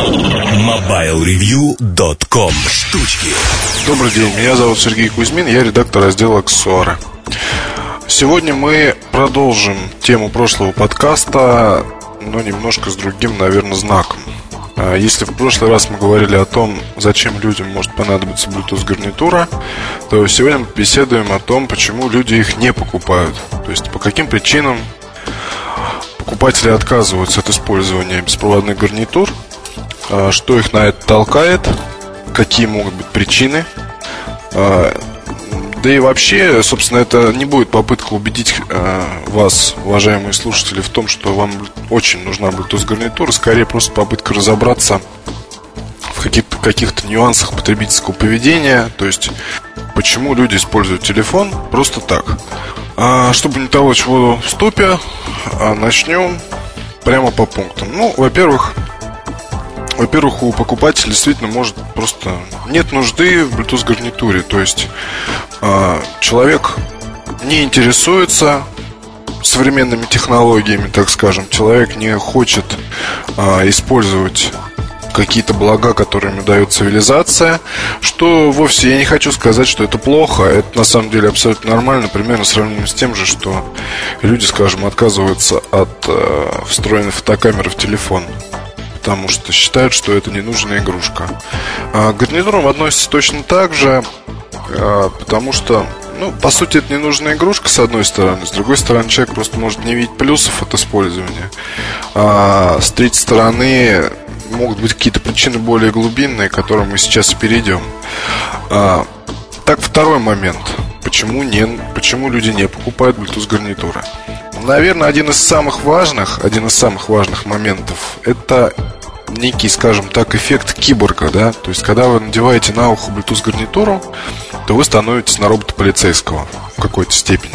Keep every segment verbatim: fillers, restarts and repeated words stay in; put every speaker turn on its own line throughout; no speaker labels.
мобайл ревью точка ком. Штучки.
Добрый день, меня зовут Сергей Кузьмин, я редактор раздела «Аксессуары». Сегодня мы продолжим тему прошлого подкаста, но немножко с другим, наверное, знаком. Если в прошлый раз мы говорили о том, зачем людям может понадобиться Bluetooth-гарнитура, то сегодня мы беседуем о том, почему люди их не покупают. То есть по каким причинам покупатели отказываются от использования беспроводных гарнитур, что их на это толкает, какие могут быть причины. Да и вообще, собственно, это не будет попытка убедить э, вас, уважаемые слушатели, в том, что вам очень нужна Bluetooth-гарнитура. Скорее, просто попытка разобраться в каких-то, каких-то нюансах потребительского поведения. То есть, почему люди используют телефон просто так. А, чтобы не того, чего в ступе, а начнем прямо по пунктам. Ну, во-первых... Во-первых, у покупателя действительно может просто нет нужды в Bluetooth-гарнитуре. То есть э, человек не интересуется современными технологиями, так скажем. Человек не хочет э, использовать какие-то блага, которые ему дает цивилизация. Что вовсе я не хочу сказать, что это плохо. Это на самом деле абсолютно нормально. Примерно сравнимо с тем же, что люди, скажем, отказываются от э, встроенной фотокамеры в телефон, потому что считают, что это ненужная игрушка. А к гарнитурам относится точно так же, потому что, ну, по сути, это ненужная игрушка, с одной стороны. С другой стороны, человек просто может не видеть плюсов от использования. А с третьей стороны, могут быть какие-то причины более глубинные, к которым мы сейчас и перейдем. а, Так, второй момент. Почему, не, почему люди не покупают Bluetooth-гарнитуры? Наверное, один из самых важных, один из самых важных моментов — это некий, скажем так, эффект киборга, да? То есть, когда вы надеваете на ухо Bluetooth-гарнитуру, то вы становитесь на робота полицейского в какой-то степени.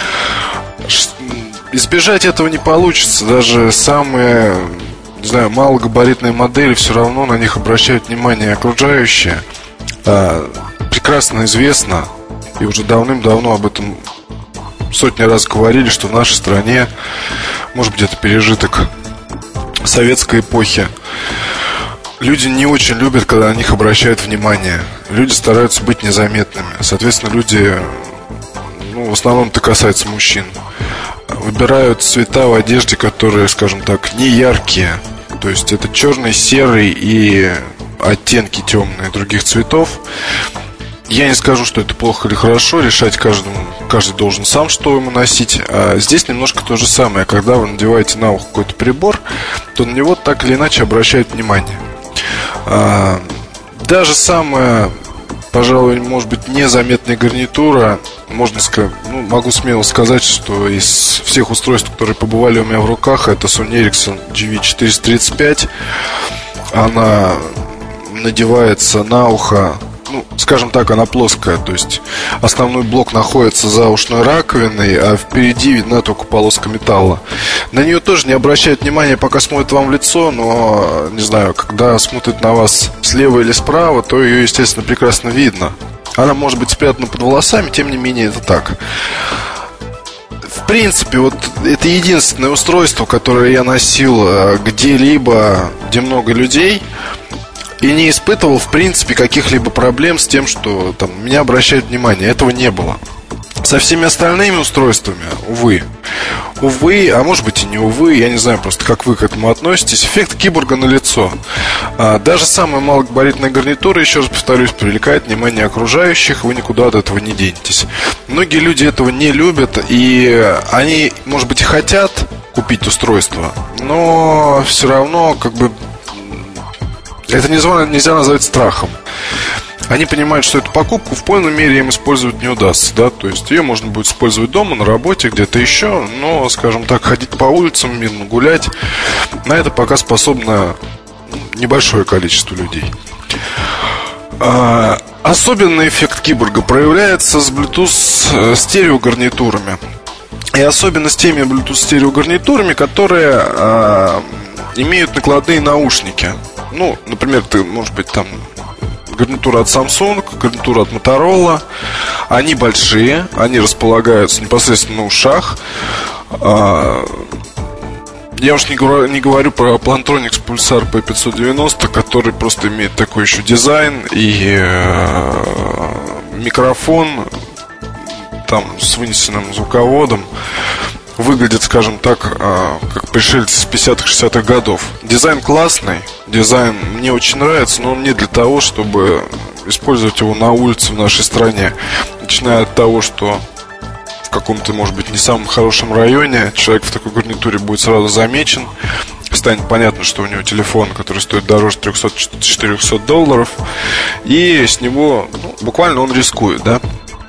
Избежать этого не получится. Даже самые, не знаю, малогабаритные модели, все равно на них обращают внимание окружающие. Прекрасно известно, и уже давным-давно об этом сотни раз говорили, что в нашей стране, может быть, это пережиток советской эпохи, люди не очень любят, когда на них обращают внимание. Люди стараются быть незаметными. Соответственно, люди, ну, в основном это касается мужчин, выбирают цвета в одежде, которые, скажем так, не яркие. То есть это черный, серый и оттенки темные других цветов. Я не скажу, что это плохо или хорошо. Решать каждому, каждый должен сам, что ему носить. А здесь немножко то же самое. Когда вы надеваете на ухо какой-то прибор, то на него так или иначе обращают внимание. а, Даже самая, пожалуй, может быть, незаметная гарнитура, можно сказать, ну, могу смело сказать, что из всех устройств, которые побывали у меня в руках, это Sony Ericsson джи ви четыреста тридцать пять. Она надевается на ухо, ну, скажем так, она плоская. То есть основной блок находится за ушной раковиной, а впереди видна только полоска металла. На нее тоже не обращают внимания, пока смотрят вам в лицо. Но, не знаю, когда смотрят на вас слева или справа, то ее, естественно, прекрасно видно. Она может быть спрятана под волосами, тем не менее это так. В принципе, вот это единственное устройство, которое я носил где-либо, где много людей, и не испытывал, в принципе, каких-либо проблем с тем, что там меня обращают внимание. Этого не было. Со всеми остальными устройствами, увы, увы, а может быть и не увы, я не знаю просто, как вы к этому относитесь. Эффект киборга налицо. а, Даже самая малогабаритная гарнитура, еще раз повторюсь, привлекает внимание окружающих. Вы никуда от этого не денетесь. Многие люди этого не любят, и они, может быть, и хотят купить устройство, но все равно, как бы, это нельзя назвать страхом. Они понимают, что эту покупку в полной мере им использовать не удастся, да? То есть ее можно будет использовать дома, на работе, где-то еще. Но, скажем так, ходить по улицам, мирно гулять, на это пока способно небольшое количество людей. а, Особенный эффект киборга проявляется с Bluetooth стереогарнитурами. И особенно с теми Bluetooth стереогарнитурами, которые а, имеют накладные наушники. Ну, например, ты, может быть, там гарнитура от Samsung, гарнитура от Motorola. Они большие, они располагаются непосредственно на ушах. Я уж не говорю, не говорю про Plantronics Pulsar пи пятьсот девяносто, который просто имеет такой еще дизайн и э, микрофон там с вынесенным звуководом. Выглядит, скажем так, э, как пришельцы с пятидесятых-шестидесятых годов. Дизайн классный, дизайн мне очень нравится, но он не для того, чтобы использовать его на улице в нашей стране. Начиная от того, что в каком-то, может быть, не самом хорошем районе человек в такой гарнитуре будет сразу замечен. Станет понятно, что у него телефон, который стоит дороже трехсот-четырехсот долларов, и с него, ну, буквально он рискует, да?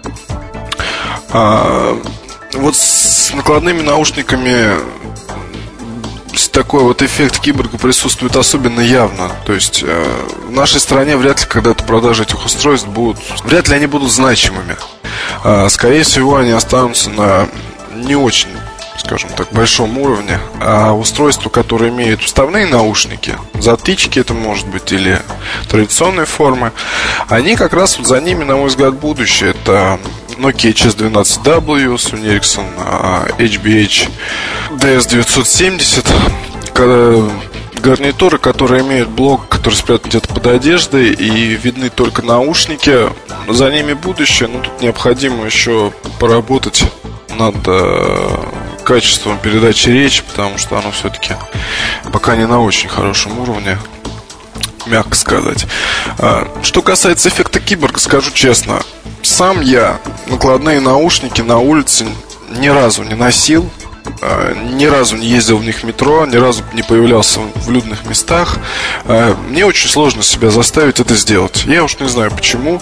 А, вот с накладными наушниками такой вот эффект киборга присутствует особенно явно. То есть э, в нашей стране вряд ли когда-то продажи этих устройств будут, вряд ли они будут значимыми. э, Скорее всего, они останутся на не очень, скажем так, большом уровне. А устройства, которые имеют вставные наушники, затычки это может быть, или традиционные формы, они как раз вот за ними, на мой взгляд, будущее. Это Nokia эйч эс двенадцать дабл ю, Sony Ericsson эйч би эйч ди эс девятьсот семьдесят, гарнитуры, которые имеют блок, который спрятан где-то под одеждой, и видны только наушники. За ними будущее, но тут необходимо еще поработать над э, качеством передачи речи, потому что оно все-таки пока не на очень хорошем уровне, мягко сказать. Что касается эффекта киборга, скажу честно, сам я накладные наушники на улице ни разу не носил, ни разу не ездил в них в метро, ни разу не появлялся в людных местах. Мне очень сложно себя заставить это сделать. Я уж не знаю почему.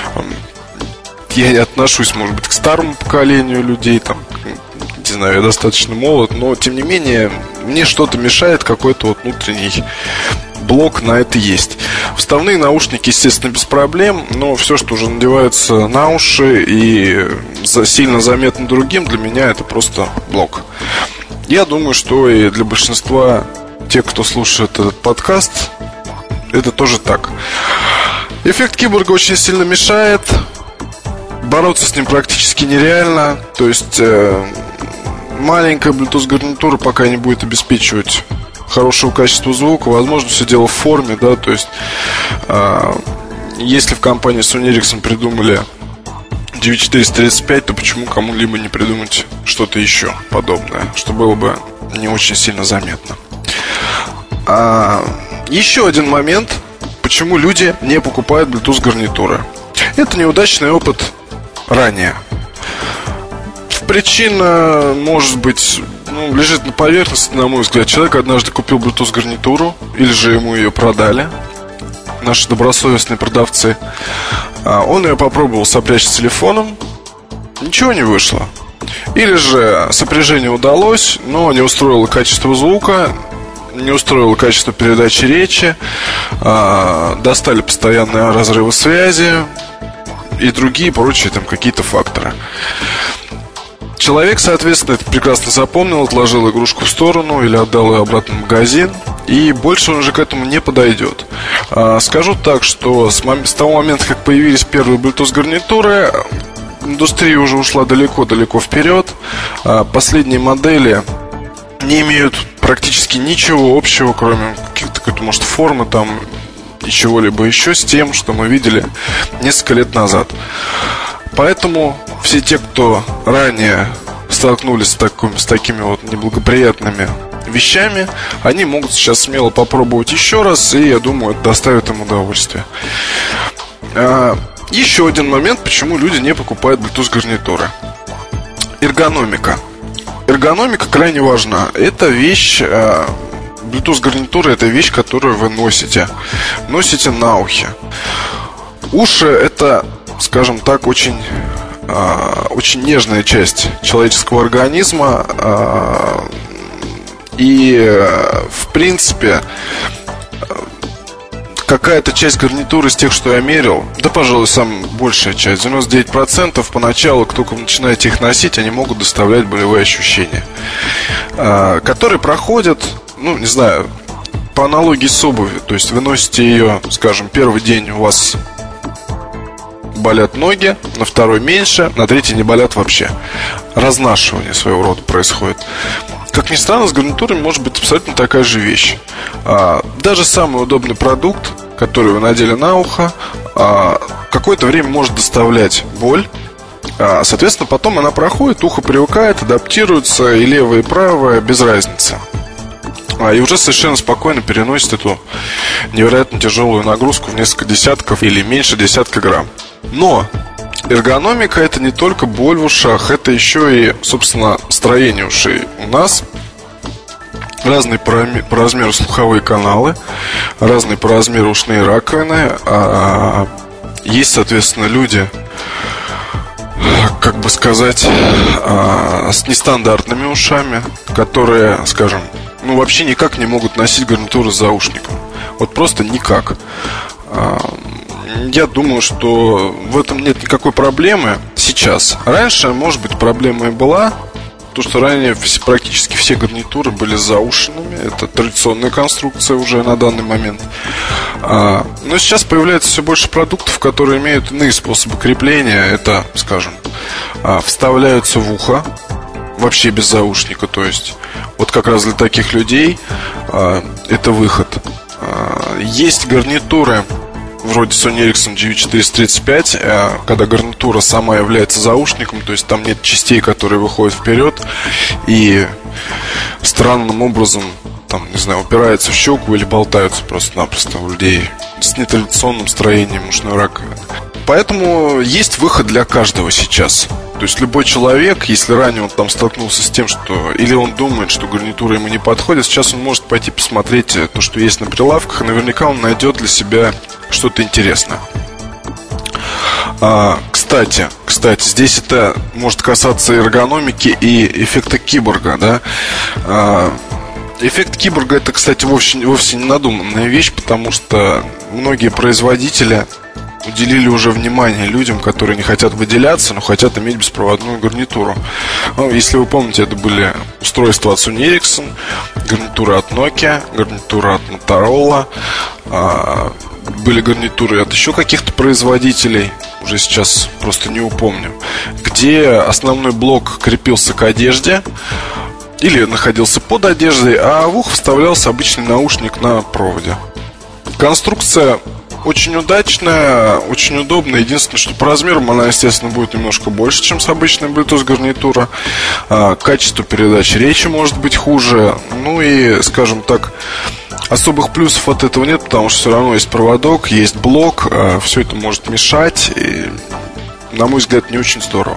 Я не отношусь, может быть, к старому поколению людей, там, не знаю, я достаточно молод, но тем не менее мне что-то мешает, какой-то вот внутренний блок на это есть. Вставные наушники, естественно, без проблем, но все, что уже надевается на уши и сильно заметно другим, для меня это просто блок. Я думаю, что и для большинства тех, кто слушает этот подкаст, это тоже так. Эффект киборга очень сильно мешает. Бороться с ним практически нереально. То есть э, маленькая Bluetooth гарнитура пока не будет обеспечивать хорошего качества звука. Возможно, все дело в форме, да. То есть э, если в компании Sony Ericsson придумали девять четыреста тридцать пять, то почему кому-либо не придумать что-то еще подобное, что было бы не очень сильно заметно. а, Еще один момент, почему люди не покупают Bluetooth гарнитуры. Это неудачный опыт ранее. Причина, может быть, ну, лежит на поверхности, на мой взгляд. Человек однажды купил Bluetooth гарнитуру, или же ему ее продали, наши добросовестные продавцы. Он ее попробовал сопрячь с телефоном, ничего не вышло. Или же сопряжение удалось, но не устроило качество звука, не устроило качество передачи речи, достали постоянные разрывы связи и другие прочие там какие-то факторы. Человек, соответственно, это прекрасно запомнил, отложил игрушку в сторону или отдал ее обратно в магазин, и больше он уже к этому не подойдет. Скажу так, что с того момента, как появились первые Bluetooth гарнитуры, индустрия уже ушла далеко-далеко вперед. Последние модели не имеют практически ничего общего, кроме каких-то, какой-то, может, формы там и чего-либо еще с тем, что мы видели несколько лет назад. Поэтому все те, кто ранее столкнулись с, таким, с такими вот неблагоприятными вещами, они могут сейчас смело попробовать еще раз, и я думаю, это доставит им удовольствие. а, Еще один момент, почему люди не покупают Bluetooth гарнитуры. Эргономика. Эргономика крайне важна. Это вещь... а, Bluetooth гарнитура — это вещь, которую вы носите. Носите на ухе. Уши — это, скажем так, очень, э, очень нежная часть человеческого организма. э, И, э, в принципе, э, какая-то часть гарнитуры из тех, что я мерил, да, пожалуй, самая большая часть, девяносто девять процентов поначалу, кто только начинает их носить, они могут доставлять болевые ощущения, э, которые проходят, ну, не знаю, по аналогии с обувью. То есть вы носите ее, скажем, первый день у вас болят ноги, на второй меньше, на третий не болят вообще. Разнашивание своего рода происходит. как ни странно, с гарнитурами может быть абсолютно такая же вещь. Даже самый удобный продукт, который вы надели на ухо, какое-то время может доставлять боль. Соответственно, потом она проходит, ухо привыкает, адаптируется, и левое, и правое, без разницы. И уже совершенно спокойно переносит эту невероятно тяжелую нагрузку в несколько десятков или меньше десятка грамм. Но эргономика — это не только боль в ушах, это еще и, собственно, строение ушей. У нас разные по размеру слуховые каналы, разные по размеру ушные раковины. Есть, соответственно, люди, как бы сказать, с нестандартными ушами, которые, скажем, ну вообще никак не могут носить гарнитуру с заушником. Вот просто никак. Я думаю, что в этом нет никакой проблемы сейчас. Раньше, может быть, проблема и была. То, что ранее практически все гарнитуры были заушенными. Это традиционная конструкция уже на данный момент. Но сейчас появляется все больше продуктов, которые имеют иные способы крепления. Это, скажем, вставляются в ухо вообще без заушника. То есть вот как раз для таких людей это выход. Есть гарнитуры вроде Sony Ericsson джи ви четыреста тридцать пять, когда гарнитура сама является заушником, то есть там нет частей, которые выходят вперед и странным образом, там, не знаю, упираются в щеку или болтаются просто-напросто у людей с нетрадиционным строением ушной раковины. Поэтому есть выход для каждого сейчас. То есть любой человек, если ранее он там столкнулся с тем, что или он думает, что гарнитура ему не подходит, сейчас он может пойти посмотреть то, что есть на прилавках, и наверняка он найдет для себя что-то интересное. а, Кстати, кстати, здесь это может касаться эргономики и эффекта киборга, да? а, Эффект киборга — это, кстати, вовсе, вовсе не надуманная вещь, потому что многие производители уделили уже внимание людям, которые не хотят выделяться, но хотят иметь беспроводную гарнитуру. Ну, если вы помните, это были устройства от Sony Ericsson, гарнитура от Nokia, гарнитура от Motorola, были гарнитуры от еще каких-то производителей, уже сейчас просто не упомню, где основной блок крепился к одежде или находился под одеждой, а в ухо вставлялся обычный наушник на проводе. Конструкция очень удачная, очень удобная. Единственное, что по размерам она, естественно, будет немножко больше, чем с обычной Bluetooth гарнитура. Качество передачи речи может быть хуже. Ну и, скажем так, особых плюсов от этого нет, потому что все равно есть проводок, есть блок. Все это может мешать. И, на мой взгляд, не очень здорово.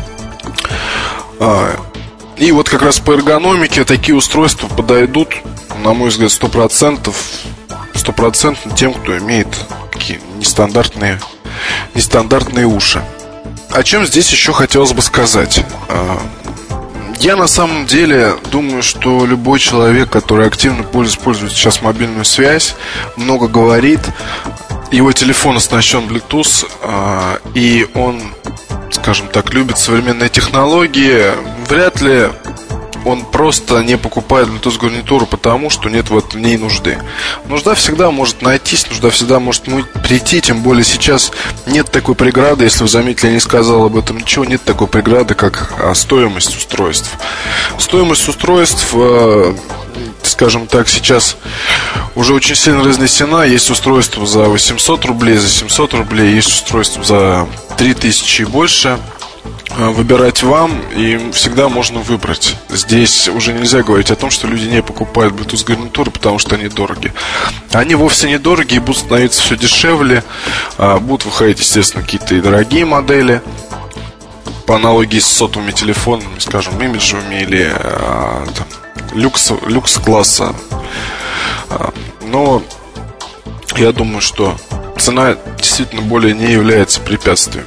И вот как раз по эргономике такие устройства подойдут, на мой взгляд, сто процентов стопроцентно тем, кто имеет такие нестандартные, нестандартные уши. О чем здесь еще хотелось бы сказать? Я на самом деле думаю, что любой человек, который активно использует сейчас мобильную связь, много говорит, его телефон оснащен Bluetooth, и он, скажем так, любит современные технологии, вряд ли он просто не покупает Bluetooth гарнитуру, потому что нет в ней нужды. Нужда всегда может найтись, нужда всегда может прийти. Тем более сейчас нет такой преграды. Если вы заметили, я не сказал об этом ничего. Нет такой преграды, как стоимость устройств. Стоимость устройств, скажем так, сейчас уже очень сильно разнесена. Есть устройства за восемьсот рублей, за семьсот рублей. Есть устройства за три тысячи и больше. Выбирать вам, и всегда можно выбрать. Здесь уже нельзя говорить о том, что люди не покупают Bluetooth гарнитуры, потому что они дороги. Они вовсе не дорогие, будут становиться все дешевле. Будут выходить, естественно, какие-то и дорогие модели, по аналогии с сотовыми телефонами, скажем, имиджевыми или там, люкс, люкс-класса. Но я думаю, что цена действительно более не является препятствием.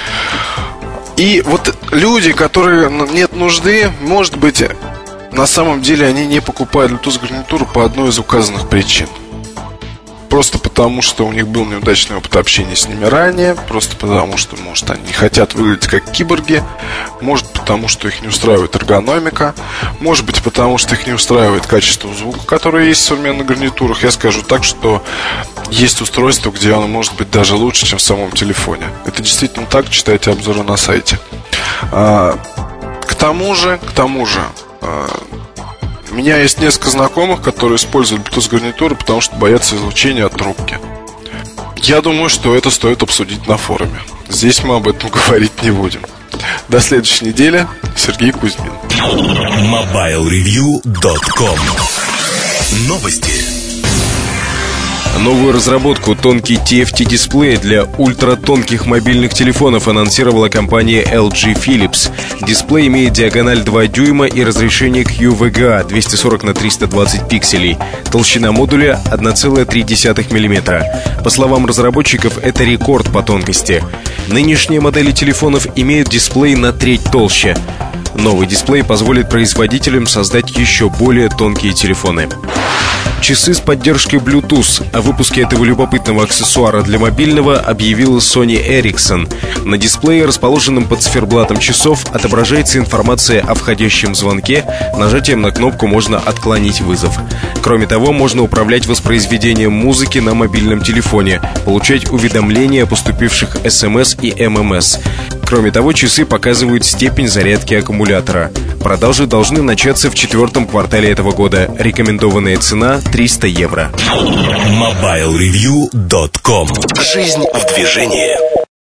И вот люди, которые нет нужды, может быть, на самом деле они не покупают Bluetooth гарнитуру по одной из указанных причин. Просто потому, что у них был неудачный опыт общения с ними ранее. Просто потому, что, может, они не хотят выглядеть как киборги. Может, потому, что их не устраивает эргономика. Может быть, потому, что их не устраивает качество звука, которое есть в современных гарнитурах. Я скажу так, что есть устройство, где оно может быть даже лучше, чем в самом телефоне. Это действительно так, читайте обзоры на сайте. К тому же, к тому же меня есть несколько знакомых, которые используют Bluetooth гарнитуры, потому что боятся излучения от трубки. Я думаю, что это стоит обсудить на форуме. Здесь мы об этом говорить не будем. До следующей недели. Сергей Кузьмин.
мобайл ревью точка ком. Новости.
Новую разработку тонкий ти эф ти-дисплея для ультратонких мобильных телефонов анонсировала компания эл джи Philips. Дисплей имеет диагональ два дюйма и разрешение кью ви джи эй двести сорок на триста двадцать пикселей. Толщина модуля одна целая три десятых миллиметра. По словам разработчиков, это рекорд по тонкости. Нынешние модели телефонов имеют дисплей на треть толще. Новый дисплей позволит производителям создать еще более тонкие телефоны. Часы с поддержкой Bluetooth. О выпуске этого любопытного аксессуара для мобильного объявила Sony Ericsson. На дисплее, расположенном под циферблатом часов, отображается информация о входящем звонке. Нажатием на кнопку можно отклонить вызов. Кроме того, можно управлять воспроизведением музыки на мобильном телефоне, получать уведомления о поступивших эс эм эс и эм эм эс. Кроме того, часы показывают степень зарядки аккумулятора. Продажи должны начаться в четвертом квартале этого года. Рекомендованная цена – триста евро.
мобайл ревью точка ком. Жизнь в движении.